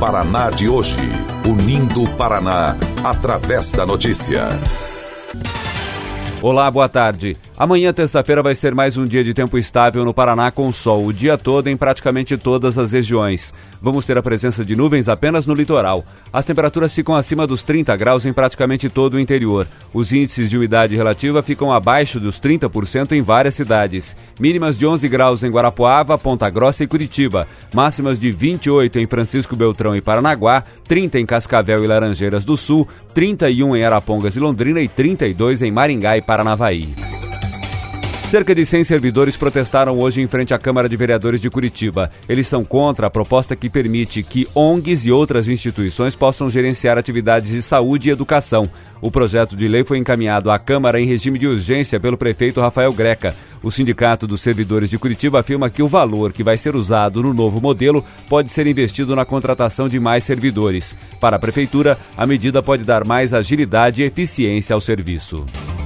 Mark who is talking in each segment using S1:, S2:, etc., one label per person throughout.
S1: Paraná de hoje. Unindo o Paraná através da notícia.
S2: Olá, boa tarde. Amanhã, terça-feira, vai ser mais um dia de tempo estável no Paraná com sol o dia todo em praticamente todas as regiões. Vamos ter a presença de nuvens apenas no litoral. As temperaturas ficam acima dos 30 graus em praticamente todo o interior. Os índices de umidade relativa ficam abaixo dos 30% em várias cidades. Mínimas de 11 graus em Guarapuava, Ponta Grossa e Curitiba. Máximas de 28 em Francisco Beltrão e Paranaguá, 30 em Cascavel e Laranjeiras do Sul, 31 em Arapongas e Londrina e 32 em Maringá e Paranavaí. Cerca de 100 servidores protestaram hoje em frente à Câmara de Vereadores de Curitiba. Eles são contra a proposta que permite que ONGs e outras instituições possam gerenciar atividades de saúde e educação. O projeto de lei foi encaminhado à Câmara em regime de urgência pelo prefeito Rafael Greca. O Sindicato dos Servidores de Curitiba afirma que o valor que vai ser usado no novo modelo pode ser investido na contratação de mais servidores. Para a Prefeitura, a medida pode dar mais agilidade e eficiência ao serviço.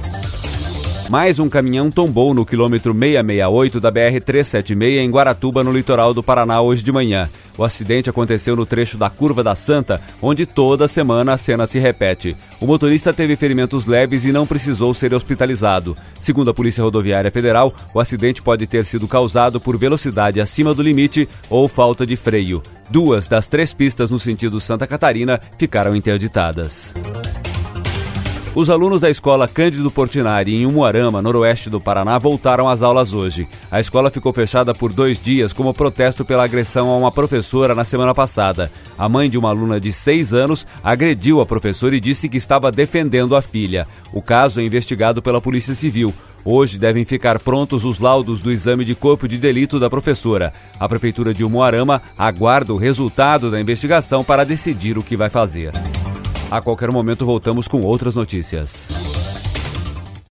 S2: Mais um caminhão tombou no quilômetro 668 da BR-376 em Guaratuba, no litoral do Paraná, hoje de manhã. O acidente aconteceu no trecho da Curva da Santa, onde toda semana a cena se repete. O motorista teve ferimentos leves e não precisou ser hospitalizado. Segundo a Polícia Rodoviária Federal, o acidente pode ter sido causado por velocidade acima do limite ou falta de freio. 2 das 3 pistas no sentido Santa Catarina ficaram interditadas. Os alunos da escola Cândido Portinari, em Umuarama, noroeste do Paraná, voltaram às aulas hoje. A escola ficou fechada por 2 dias como protesto pela agressão a uma professora na semana passada. A mãe de uma aluna de 6 anos agrediu a professora e disse que estava defendendo a filha. O caso é investigado pela Polícia Civil. Hoje devem ficar prontos os laudos do exame de corpo de delito da professora. A Prefeitura de Umuarama aguarda o resultado da investigação para decidir o que vai fazer. A qualquer momento voltamos com outras notícias.